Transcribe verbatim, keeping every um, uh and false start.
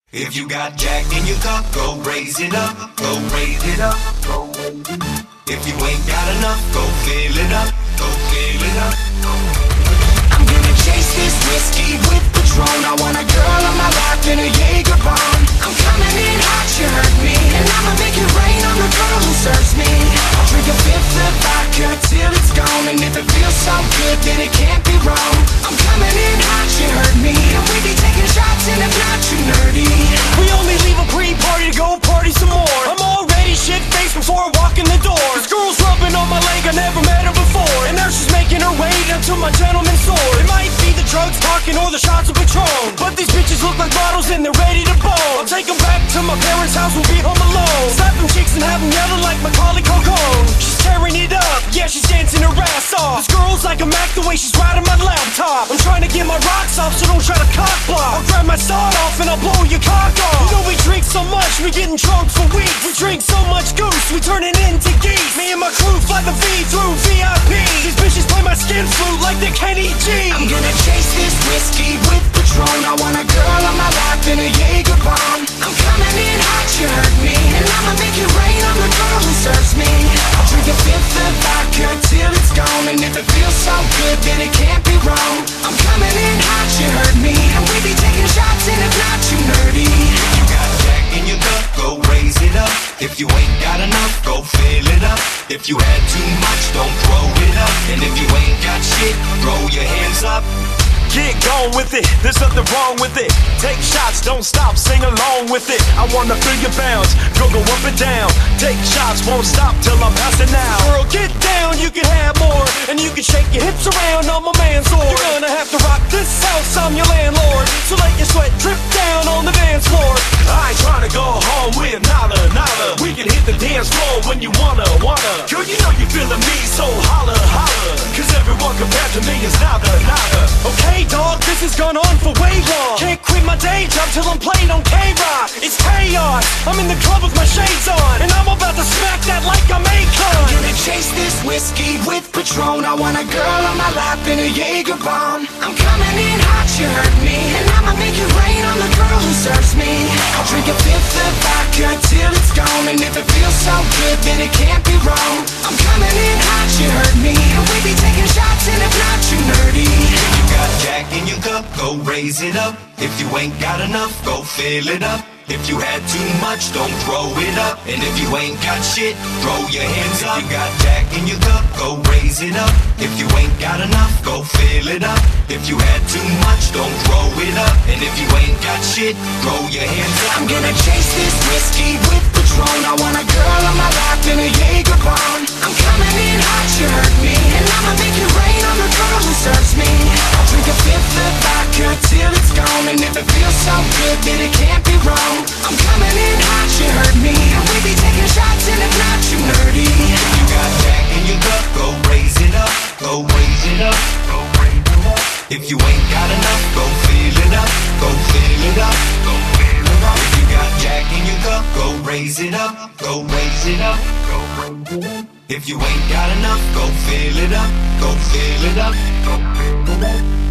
If you got Jack in your cup, go raise it up, go raise it up, go raise it up. If you ain't got enough, go fill it up, go fill it up. I'm gonna chase this whiskey with Patron. I want a girl on my life in a Jaeger bomb. I'm coming in hot, you heard me, and I'ma make it rain on the girl who serves me. I'll drink a fifth of vodka till it's gone, and if it feels so good, then it can't be wrong. I'm coming in hot, you heard me, and we be taking shots, and if not too nerdy. We only leave a pre-party to go party some more. I'm already shit-faced before I walk in the door. This girl's rubbing on my leg, I never met her before, and now she's making her way down to my gentleman's sword. It might be the drugs talking or the shots of Patron, but these bitches look like models and they're ready to bone. I'll take them back to my parents' house, we'll be home alone. Slap them cheeks and have them yelling like Macaulay Culkin. She's tearing it up, yeah, she's dancing her ass off. This girl's like a Mac the way she's riding my laptop. I'm trying to get my rocks off, so don't try to cock block. I'll grab my sawed off and I'll blow your cock off. You know we drink so much, we getting drunk for weeks. We drink so much goose, we turn it into geese. Me and my crew fly the V through V I P. These bitches play my skin flute like they're Kenny G. I'm gonna chase this whiskey with Patron. I want a girl on my life in a Jaeger bomb. I'm coming in hot, you heard me, and I'ma make it rain on the girl who serves me. I'll drink a fifth of vodka till it's gone, and if it feels so good, then it can't be wrong. I'm coming in hot, you heard me, and we be taking shots, and if not too nerdy. If you got Jack in your cup, go raise it up. If you ain't got enough, go fill it up. If you had too much, don't throw it up. And if you ain't got shit, throw your hands up. Get gone with it, there's nothing wrong with it. Take shots, don't stop, sing along with it. I wanna feel your bounce, go go up and down. Take shots, won't stop till I'm passing out. Girl, get down, you can have more, and you can shake your hips around on my man's sword. You're gonna have to rock this house, I'm your landlord, so let your sweat drip down on the dance floor. I ain't trying to go home with nada, nada. We can hit the dance floor when you wanna, wanna. Girl, you know you feeling me, so holla, holla. Cause everyone compared to me is nada, nada. Okay, dog, this has gone on for way long. Can't quit my day job till I'm playing on K-Rock. It's chaos, I'm in the club with my shades on, and I'm about to smack that like I'm Akon. I'm gonna chase this whiskey with Patron. I want a girl on my lap in a Jaeger bomb. I'm coming in hot, you heard me, and I'ma make it rain on the girl who serves me. I'll drink a fifth of vodka till it's gone, and if it feels so good, then it can't be wrong. I'm coming in hot, you heard me, and we be taking shots, and if not too nerdy. If you got Jack in your cup, go raise it up. If you ain't got enough, go fill it up. If you had too much, don't throw it up. And if you ain't got shit, throw your hands up. If you got Jack in your cup, go raise it up. If you ain't got enough, go fill it up. If you had too much, don't throw it up. And if you ain't got shit, throw your hands up. I'm gonna chase this whiskey with Patron. I want a girl on my lap in a Jaeger bomb. I'm coming in hot, you heard me, and I'ma make it rain on the girl who serves me. I'll drink a fifth of vodka till it's gone, and if it feels so good, then it can't be wrong. I'm coming in hot, you heard me, and we be taking shots, and if not too nerdy. If you got Jack in your cup, go raise it up, go raise it up, go raise it up. If you ain't got enough, go fill it up, go fill it up, go fill it up. If you got Jack in your cup, go raise it up, go raise it up, go raise it up. If you ain't got enough, go fill it up, go fill it up, go fill it up.